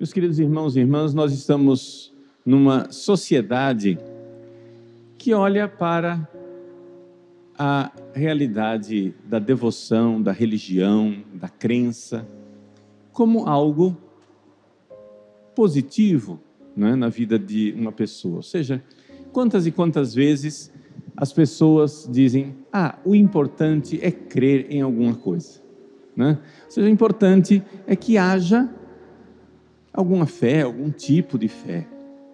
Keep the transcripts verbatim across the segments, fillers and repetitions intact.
Meus queridos irmãos e irmãs, nós estamos numa sociedade que olha para a realidade da devoção, da religião, da crença, como algo positivo, né, na vida de uma pessoa. Ou seja, quantas e quantas vezes as pessoas dizem, ah, o importante é crer em alguma coisa, né? Ou seja, o importante é que haja alguma fé, algum tipo de fé.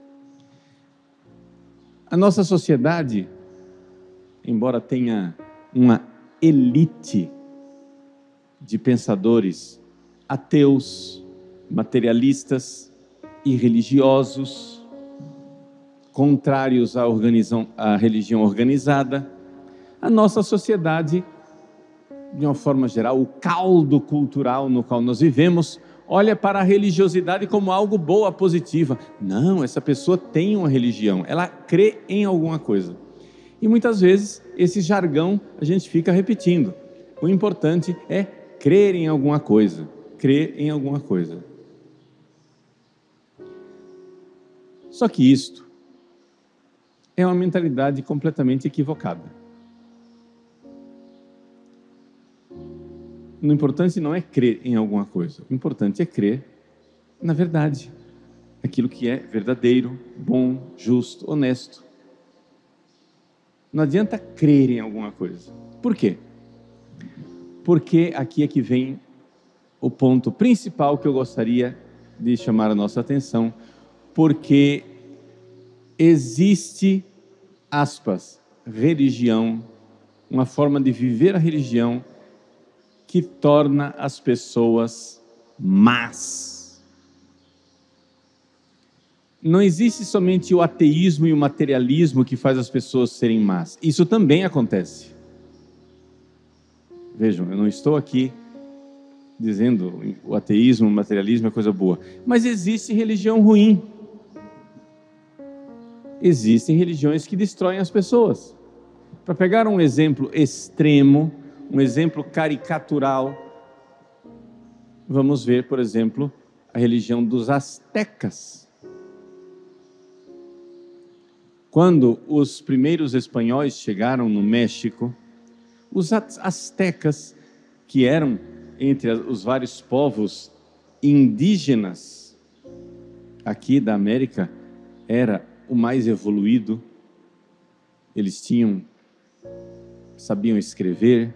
A nossa sociedade, embora tenha uma elite de pensadores ateus, materialistas e religiosos, contrários à, à religião organizada, a nossa sociedade, de uma forma geral, o caldo cultural no qual nós vivemos, olha para a religiosidade como algo boa, positiva. Não, essa pessoa tem uma religião, ela crê em alguma coisa. E muitas vezes esse jargão a gente fica repetindo. O importante é crer em alguma coisa, crer em alguma coisa. Só que isto é uma mentalidade completamente equivocada. O importante não é crer em alguma coisa, o importante é crer na verdade, aquilo que é verdadeiro, bom, justo, honesto. Não adianta crer em alguma coisa. Por quê? Porque aqui é que vem o ponto principal que eu gostaria de chamar a nossa atenção, porque existe, aspas, religião, uma forma de viver a religião que torna as pessoas más. Não existe somente o ateísmo e o materialismo que faz as pessoas serem más. Isso também acontece. Vejam, eu não estou aqui dizendo o ateísmo, o materialismo é coisa boa. Mas existe religião ruim. Existem religiões que destroem as pessoas. Para pegar um exemplo extremo, um exemplo caricatural, vamos ver, por exemplo, a religião dos astecas. Quando os primeiros espanhóis chegaram no México, os astecas, que eram entre os vários povos indígenas aqui da América, era o mais evoluído. Eles tinham, sabiam escrever,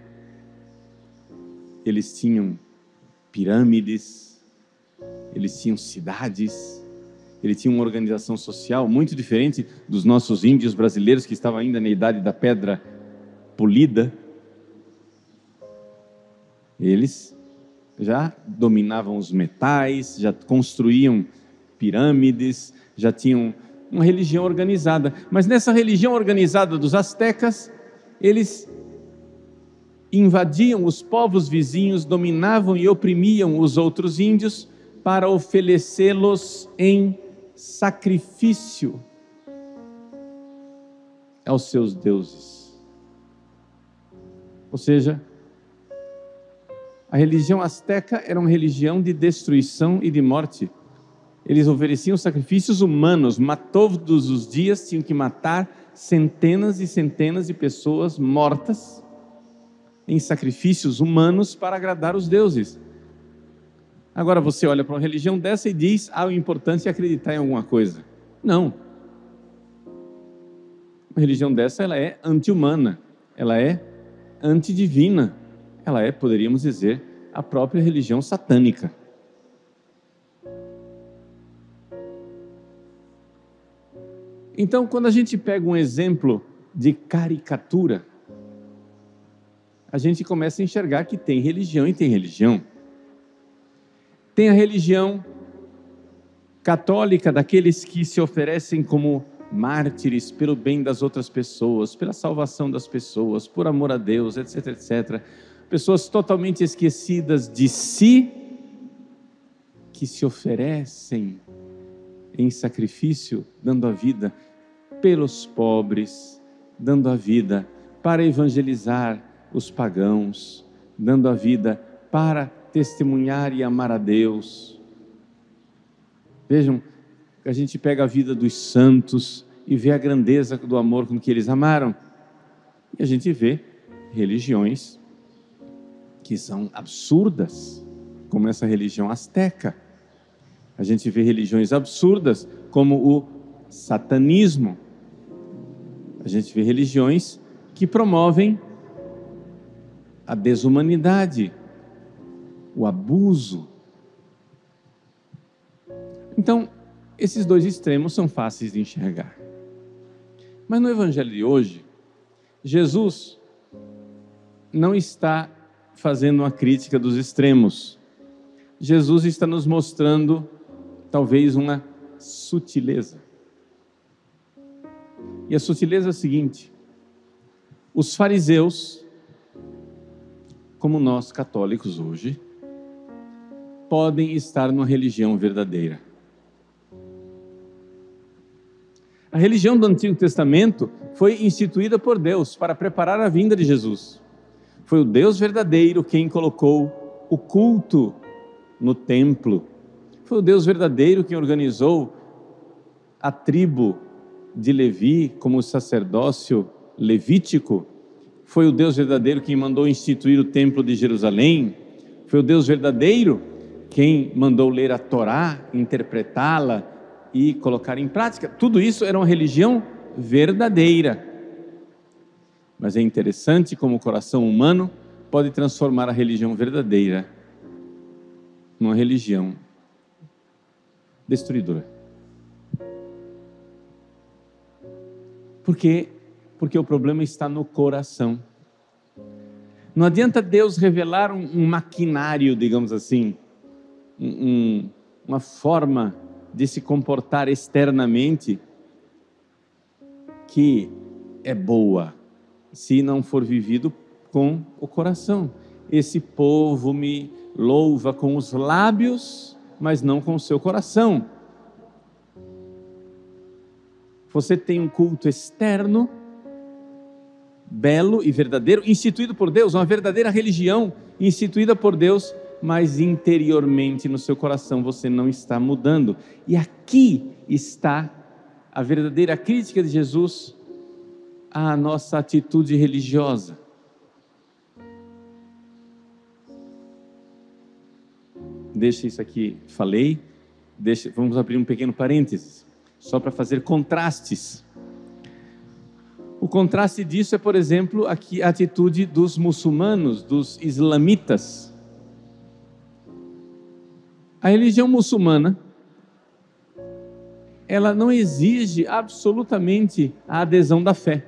eles tinham pirâmides, eles tinham cidades, eles tinham uma organização social muito diferente dos nossos índios brasileiros que estavam ainda na idade da pedra polida. Eles já dominavam os metais, já construíam pirâmides, já tinham uma religião organizada. Mas nessa religião organizada dos astecas, eles invadiam os povos vizinhos, dominavam e oprimiam os outros índios para oferecê-los em sacrifício aos seus deuses. Ou seja, a religião asteca era uma religião de destruição e de morte. Eles ofereciam sacrifícios humanos, matou todos os dias, tinham que matar centenas e centenas de pessoas mortas em sacrifícios humanos para agradar os deuses. Agora você olha para uma religião dessa e diz, ah, o importante é acreditar em alguma coisa. Não. Uma religião dessa, ela é anti-humana, ela é antidivina, ela é, poderíamos dizer, a própria religião satânica. Então, quando a gente pega um exemplo de caricatura, a gente começa a enxergar que tem religião e tem religião. Tem a religião católica daqueles que se oferecem como mártires pelo bem das outras pessoas, pela salvação das pessoas, por amor a Deus, etc, etcétera. Pessoas totalmente esquecidas de si, que se oferecem em sacrifício, dando a vida pelos pobres, dando a vida para evangelizar os pagãos, dando a vida para testemunhar e amar a Deus. Vejam, a gente pega a vida dos santos e vê a grandeza do amor com que eles amaram. E a gente vê religiões que são absurdas, como essa religião asteca. A gente vê religiões absurdas, como o satanismo. A gente vê religiões que promovem a desumanidade, o abuso. Então, esses dois extremos são fáceis de enxergar. Mas no Evangelho de hoje, Jesus não está fazendo uma crítica dos extremos. Jesus está nos mostrando, talvez, uma sutileza. E a sutileza é a seguinte: os fariseus, como nós católicos hoje, podem estar numa religião verdadeira. A religião do Antigo Testamento foi instituída por Deus para preparar a vinda de Jesus. Foi o Deus verdadeiro quem colocou o culto no templo. Foi o Deus verdadeiro quem organizou a tribo de Levi como sacerdócio levítico. Foi o Deus verdadeiro quem mandou instituir o templo de Jerusalém. Foi o Deus verdadeiro quem mandou ler a Torá, interpretá-la e colocar em prática. Tudo isso era uma religião verdadeira. Mas é interessante como o coração humano pode transformar a religião verdadeira numa religião destruidora. Por quê? Porque o problema está no coração. Não adianta Deus revelar um, um maquinário, digamos assim, um, um, uma forma de se comportar externamente que é boa, se não for vivido com o coração. Esse povo me louva com os lábios, mas não com o seu coração. Você tem um culto externo, belo e verdadeiro, instituído por Deus, uma verdadeira religião instituída por Deus, mas interiormente no seu coração você não está mudando. E aqui está a verdadeira crítica de Jesus à nossa atitude religiosa. Deixa isso aqui, falei, deixa, vamos abrir um pequeno parênteses, só para fazer contrastes. O contraste disso é, por exemplo, aqui a atitude dos muçulmanos, dos islamitas. A religião muçulmana, ela não exige absolutamente a adesão da fé.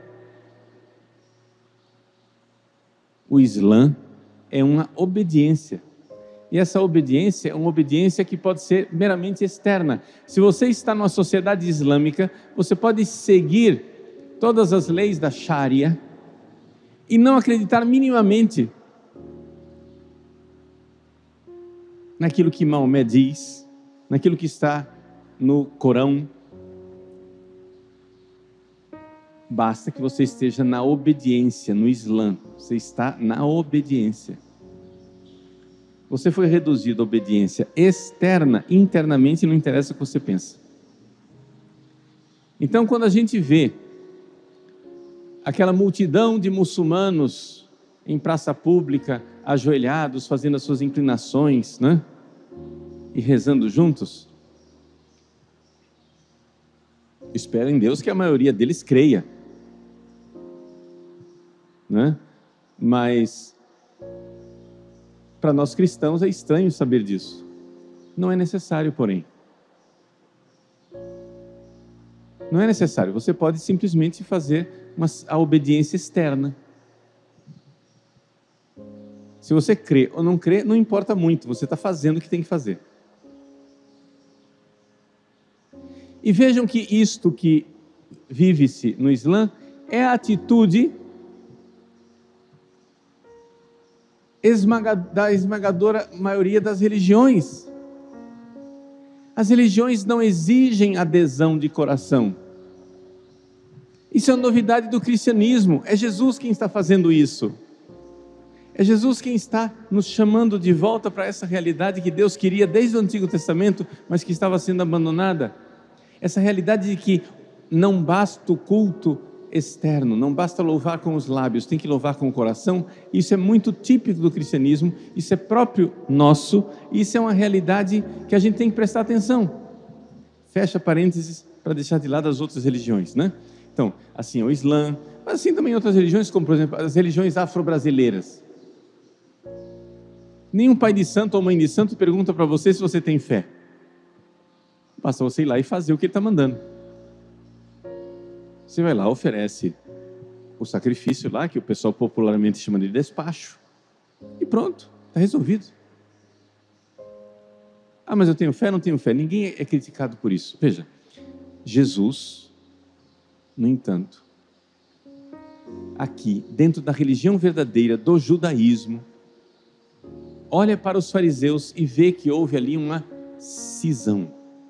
O Islã é uma obediência. E essa obediência é uma obediência que pode ser meramente externa. Se você está numa sociedade islâmica, você pode seguir todas as leis da Sharia e não acreditar minimamente naquilo que Maomé diz, naquilo que está no Corão. Basta que você esteja na obediência, no Islã. Você está na obediência. Você foi reduzido à obediência externa, internamente não interessa o que você pensa. Então, quando a gente vê aquela multidão de muçulmanos em praça pública, ajoelhados, fazendo as suas inclinações, né? E rezando juntos, espero em Deus que a maioria deles creia, né? Mas para nós cristãos é estranho saber disso. Não é necessário, porém. Não é necessário. Você pode simplesmente fazer uma, a obediência externa. Se você crê ou não crê, não importa muito. Você está fazendo o que tem que fazer. E vejam que isto que vive-se no Islã é a atitude da esmagadora maioria das religiões. As religiões não exigem adesão de coração. Isso é uma novidade do cristianismo. É Jesus quem está fazendo isso. É Jesus quem está nos chamando de volta para essa realidade que Deus queria desde o Antigo Testamento, mas que estava sendo abandonada. Essa realidade de que não basta o culto externo, não basta louvar com os lábios, tem que louvar com o coração. Isso é muito típico do cristianismo, isso é próprio nosso, isso é uma realidade que a gente tem que prestar atenção. Fecha parênteses para deixar de lado as outras religiões, né? Então, assim, o Islã, mas assim também outras religiões, como por exemplo as religiões afro-brasileiras. Nenhum pai de santo ou mãe de santo pergunta para você se você tem fé. Basta você ir lá e fazer o que ele está mandando. Você vai lá, oferece o sacrifício lá, que o pessoal popularmente chama de despacho, e pronto, está resolvido. Ah, mas eu tenho fé, não tenho fé. Ninguém é criticado por isso. Veja, Jesus, no entanto, aqui, dentro da religião verdadeira do judaísmo, olha para os fariseus e vê que houve ali uma cisão.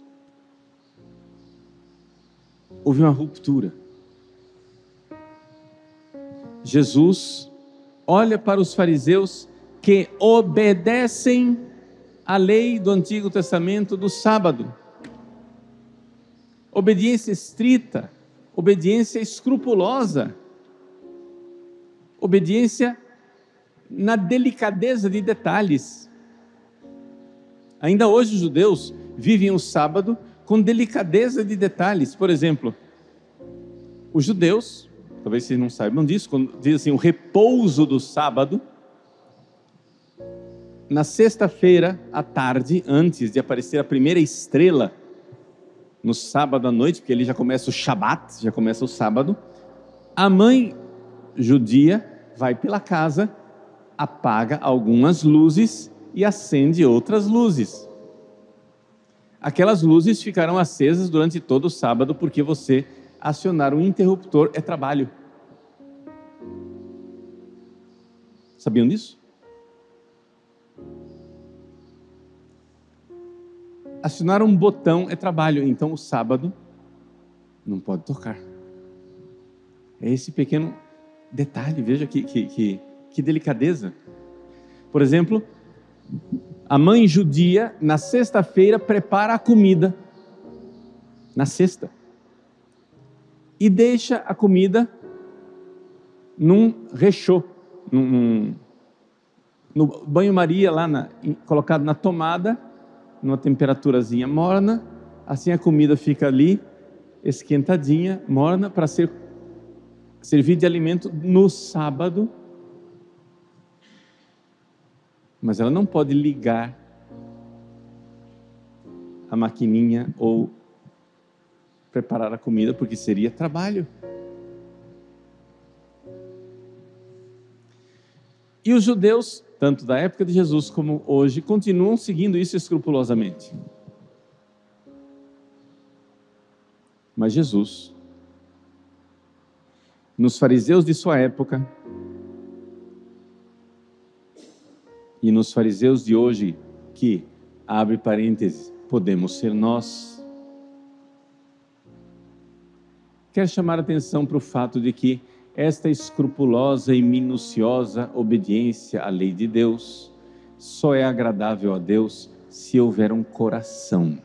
Houve uma ruptura. Jesus olha para os fariseus que obedecem à lei do Antigo Testamento do sábado. Obediência estrita, obediência escrupulosa, obediência na delicadeza de detalhes. Ainda hoje os judeus vivem o sábado com delicadeza de detalhes. Por exemplo, os judeus, talvez vocês não saibam disso, quando diz assim, o repouso do sábado, na sexta-feira à tarde, antes de aparecer a primeira estrela, no sábado à noite, porque ele já começa o Shabat, já começa o sábado, a mãe judia vai pela casa, apaga algumas luzes e acende outras luzes. Aquelas luzes ficarão acesas durante todo o sábado, porque você acionar um interruptor é trabalho. Sabiam disso? Acionar um botão é trabalho, então o sábado não pode tocar. É esse pequeno detalhe, veja que, que, que, que delicadeza. Por exemplo, a mãe judia, na sexta-feira, prepara a comida, na sexta, e deixa a comida num rechô, num, num, no banho-maria, lá na, colocado na tomada, numa temperaturazinha morna, assim a comida fica ali, esquentadinha, morna, para ser servir de alimento no sábado. Mas ela não pode ligar a maquininha ou preparar a comida, porque seria trabalho. E os judeus, tanto da época de Jesus como hoje, continuam seguindo isso escrupulosamente. Mas Jesus, nos fariseus de sua época e nos fariseus de hoje, que, abre parênteses, podemos ser nós, quer chamar a atenção para o fato de que esta escrupulosa e minuciosa obediência à lei de Deus só é agradável a Deus se houver um coração.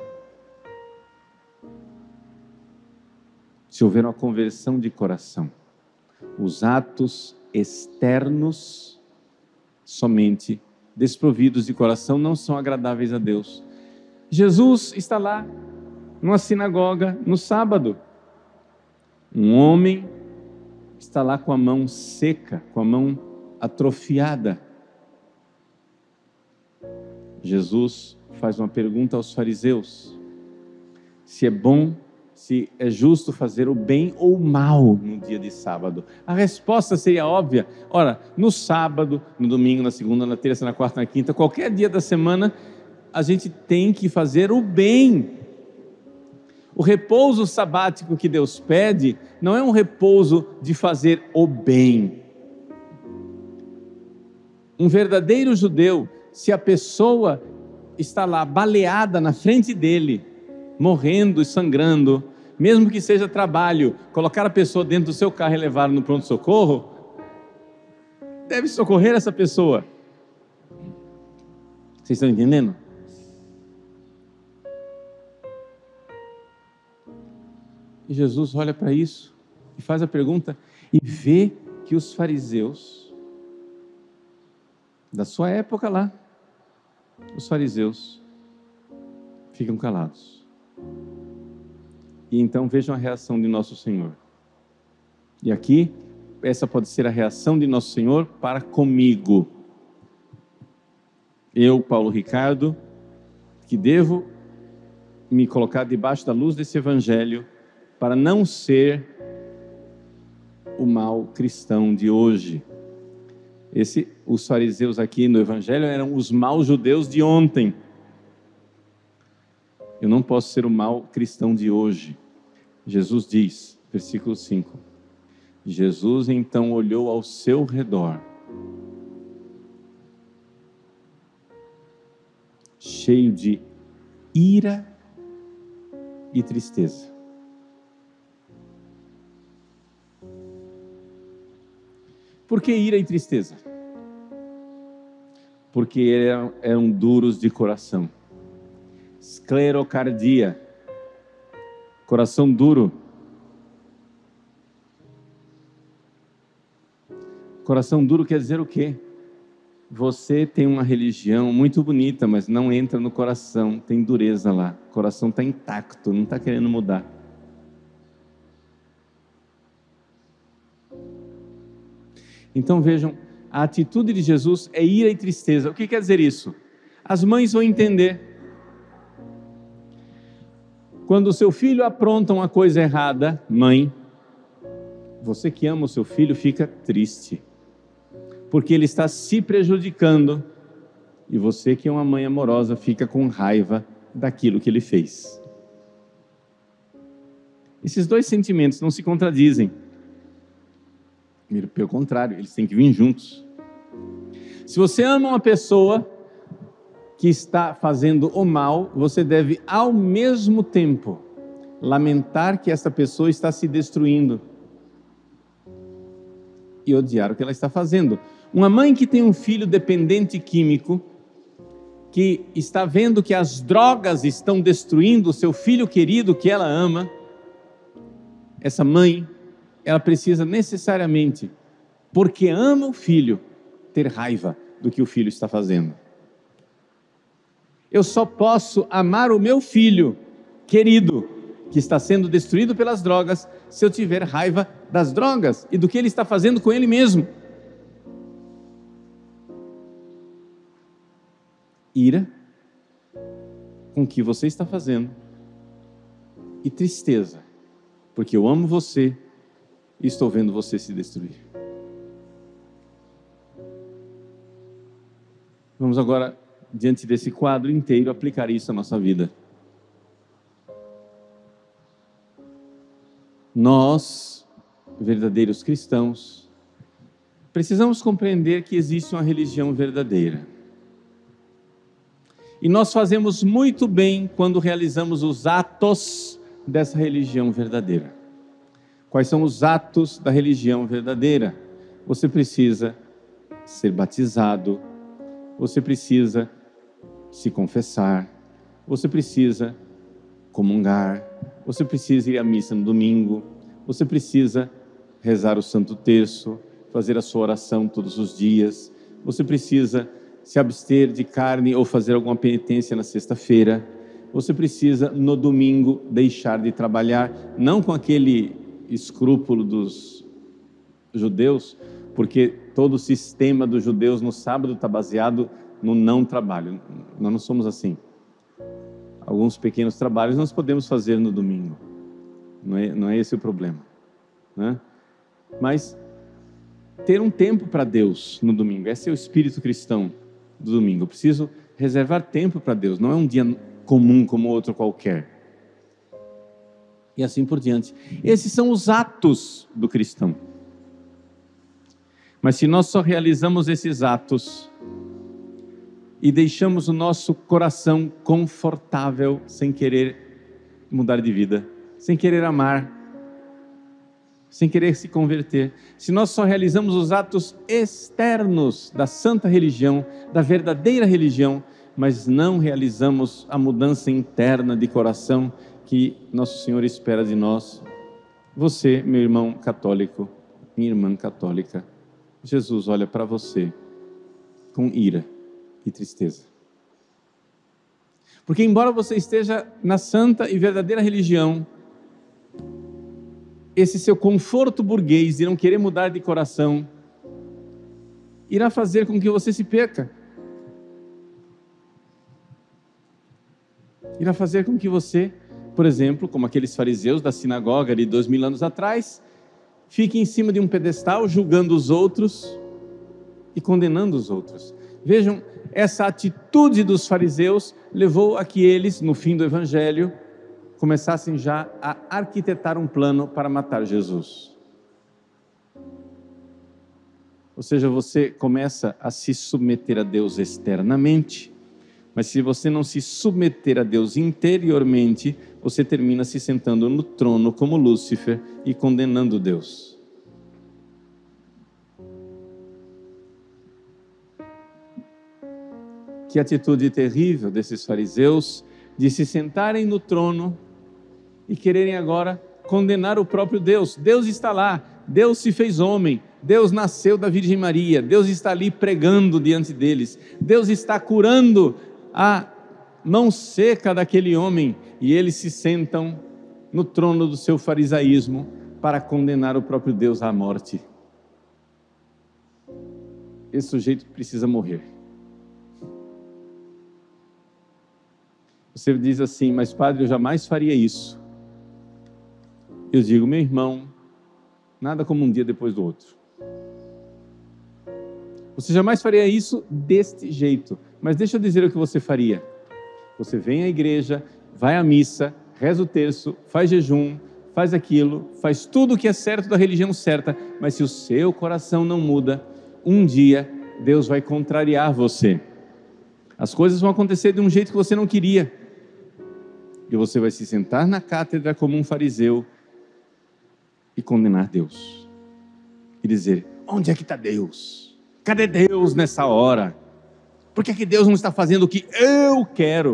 Se houver uma conversão de coração. Os atos externos, somente desprovidos de coração, não são agradáveis a Deus. Jesus está lá, numa sinagoga, no sábado. Um homem está lá com a mão seca, com a mão atrofiada. Jesus faz uma pergunta aos fariseus: se é bom, se é justo fazer o bem ou o mal no dia de sábado. A resposta seria óbvia. Ora, no sábado, no domingo, na segunda, na terça, na quarta, na quinta, qualquer dia da semana, a gente tem que fazer o bem. O repouso sabático que Deus pede não é um repouso de fazer o bem. Um verdadeiro judeu, se a pessoa está lá baleada na frente dele, morrendo e sangrando, mesmo que seja trabalho, colocar a pessoa dentro do seu carro e levar no pronto-socorro, deve socorrer essa pessoa. Vocês estão entendendo? E Jesus olha para isso e faz a pergunta e vê que os fariseus da sua época lá, os fariseus ficam calados. E então vejam a reação de nosso Senhor. E aqui, essa pode ser a reação de nosso Senhor para comigo. Eu, Paulo Ricardo, que devo me colocar debaixo da luz desse evangelho para não ser o mau cristão de hoje. Esse, os fariseus aqui no evangelho eram os maus judeus de ontem. Eu não posso ser o mau cristão de hoje. Jesus diz, versículo cinco, Jesus então olhou ao seu redor, cheio de ira e tristeza. Por que ira e tristeza? Porque eram, eram duros de coração. Esclerocardia, coração duro. Coração duro quer dizer o quê? Você tem uma religião muito bonita, mas não entra no coração, tem dureza lá. O coração está intacto, não está querendo mudar. Então vejam, a atitude de Jesus é ira e tristeza. O que quer dizer isso? As mães vão entender. Quando o seu filho apronta uma coisa errada, mãe, você que ama o seu filho fica triste, porque ele está se prejudicando, e você que é uma mãe amorosa fica com raiva daquilo que ele fez. Esses dois sentimentos não se contradizem. Pelo contrário, eles têm que vir juntos. Se você ama uma pessoa que está fazendo o mal, você deve ao mesmo tempo lamentar que essa pessoa está se destruindo e odiar o que ela está fazendo. Uma mãe que tem um filho dependente químico, que está vendo que as drogas estão destruindo o seu filho querido que ela ama, essa mãe, ela precisa necessariamente, porque ama o filho, ter raiva do que o filho está fazendo. Eu só posso amar o meu filho querido, que está sendo destruído pelas drogas, se eu tiver raiva das drogas e do que ele está fazendo com ele mesmo. Ira com o que você está fazendo e tristeza, porque eu amo você e estou vendo você se destruir. Vamos agora, diante desse quadro inteiro, aplicar isso à nossa vida. Nós, verdadeiros cristãos, precisamos compreender que existe uma religião verdadeira. E nós fazemos muito bem quando realizamos os atos dessa religião verdadeira. Quais são os atos da religião verdadeira? Você precisa ser batizado, você precisa se confessar, você precisa comungar, você precisa ir à missa no domingo, você precisa rezar o Santo Terço, fazer a sua oração todos os dias, você precisa se abster de carne ou fazer alguma penitência na sexta-feira, você precisa no domingo deixar de trabalhar, não com aquele escrúpulo dos judeus, porque todo o sistema dos judeus no sábado está baseado no não trabalho. Nós não somos assim. Alguns pequenos trabalhos nós podemos fazer no domingo, não é, não é esse o problema, né? Mas ter um tempo para Deus no domingo, esse é o espírito cristão do domingo. Eu preciso reservar tempo para Deus, não é um dia comum como outro qualquer. E assim por diante. Esses são os atos do cristão. Mas se nós só realizamos esses atos e deixamos o nosso coração confortável, sem querer mudar de vida, sem querer amar, sem querer se converter. Se nós só realizamos os atos externos da santa religião, da verdadeira religião, mas não realizamos a mudança interna de coração que Nosso Senhor espera de nós, você, meu irmão católico, minha irmã católica, Jesus olha para você com ira e tristeza. Porque embora você esteja na santa e verdadeira religião, esse seu conforto burguês de não querer mudar de coração irá fazer com que você se perca. Irá fazer com que você, por exemplo, como aqueles fariseus da sinagoga de dois mil anos atrás, fique em cima de um pedestal julgando os outros e condenando os outros. Vejam, essa atitude dos fariseus levou a que eles, no fim do Evangelho, começassem já a arquitetar um plano para matar Jesus. Ou seja, você começa a se submeter a Deus externamente, mas se você não se submeter a Deus interiormente, você termina se sentando no trono como Lúcifer e condenando Deus. Que atitude terrível desses fariseus de se sentarem no trono e quererem agora condenar o próprio Deus. Deus está lá, Deus se fez homem, Deus nasceu da Virgem Maria, Deus está ali pregando diante deles, Deus está curando a mão seca daquele homem, e eles se sentam no trono do seu farisaísmo para condenar o próprio Deus à morte. Esse sujeito precisa morrer. Você diz assim, mas padre, eu jamais faria isso. Eu digo, meu irmão, nada como um dia depois do outro. Você jamais faria isso deste jeito. Mas deixa eu dizer o que você faria. Você vem à igreja, vai à missa, reza o terço, faz jejum, faz aquilo, faz tudo o que é certo da religião certa, mas se o seu coração não muda, um dia Deus vai contrariar você. As coisas vão acontecer de um jeito que você não queria. E você vai se sentar na cátedra como um fariseu e condenar Deus. E dizer, onde é que está Deus? Cadê Deus nessa hora? Por que é que Deus não está fazendo o que eu quero?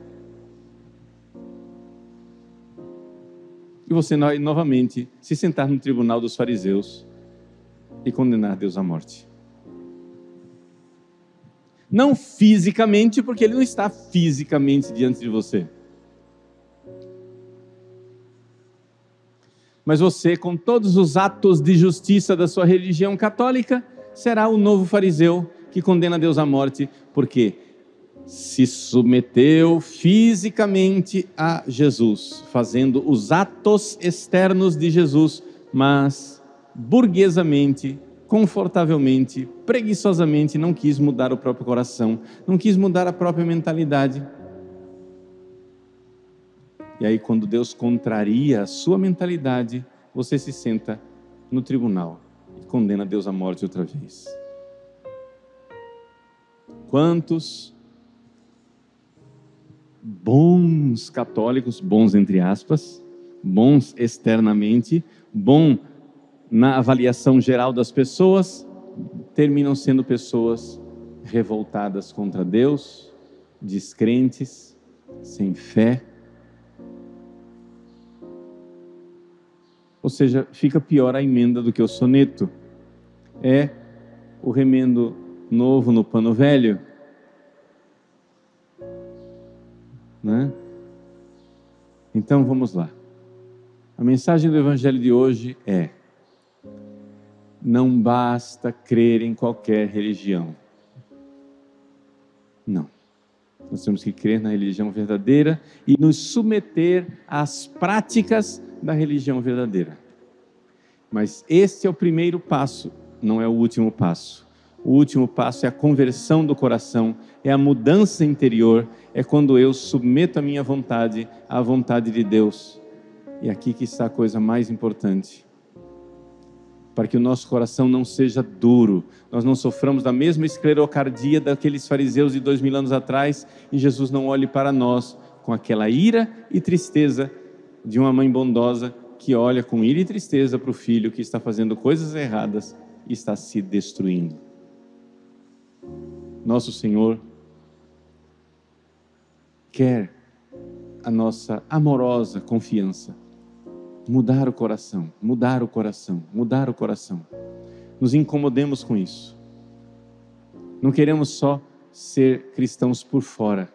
E você novamente se sentar no tribunal dos fariseus e condenar Deus à morte. Não fisicamente, porque Ele não está fisicamente diante de você. Mas você, com todos os atos de justiça da sua religião católica, será o novo fariseu que condena Deus à morte, porque se submeteu fisicamente a Jesus, fazendo os atos externos de Jesus, mas burguesamente, confortavelmente, preguiçosamente, não quis mudar o próprio coração, não quis mudar a própria mentalidade. E aí, quando Deus contraria a sua mentalidade, você se senta no tribunal e condena Deus à morte outra vez. Quantos bons católicos, bons entre aspas, bons externamente, bom na avaliação geral das pessoas, terminam sendo pessoas revoltadas contra Deus, descrentes, sem fé. Ou seja, fica pior a emenda do que o soneto. É o remendo novo no pano velho. Né? Então vamos lá. A mensagem do Evangelho de hoje é: não basta crer em qualquer religião. Não. Nós temos que crer na religião verdadeira e nos submeter às práticas da religião verdadeira. Mas este é o primeiro passo, não é o último passo. O último passo é a conversão do coração, é a mudança interior, é quando eu submeto a minha vontade à vontade de Deus. E aqui que está a coisa mais importante. Para que o nosso coração não seja duro, nós não soframos da mesma esclerocardia daqueles fariseus de dois mil anos atrás, e Jesus não olhe para nós com aquela ira e tristeza de uma mãe bondosa que olha com ira e tristeza para o filho que está fazendo coisas erradas e está se destruindo. Nosso Senhor quer a nossa amorosa confiança, mudar o coração, mudar o coração, mudar o coração. Nos incomodemos com isso. Não queremos só ser cristãos por fora.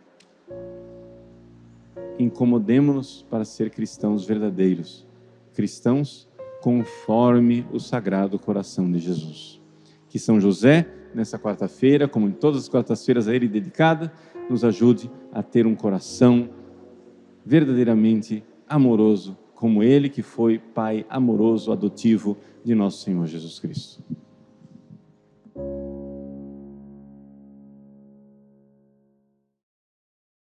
Incomodemo-nos para ser cristãos verdadeiros, cristãos conforme o Sagrado Coração de Jesus. Que São José, nessa quarta-feira, como em todas as quartas-feiras a Ele dedicada, nos ajude a ter um coração verdadeiramente amoroso, como Ele que foi Pai amoroso, adotivo de nosso Senhor Jesus Cristo.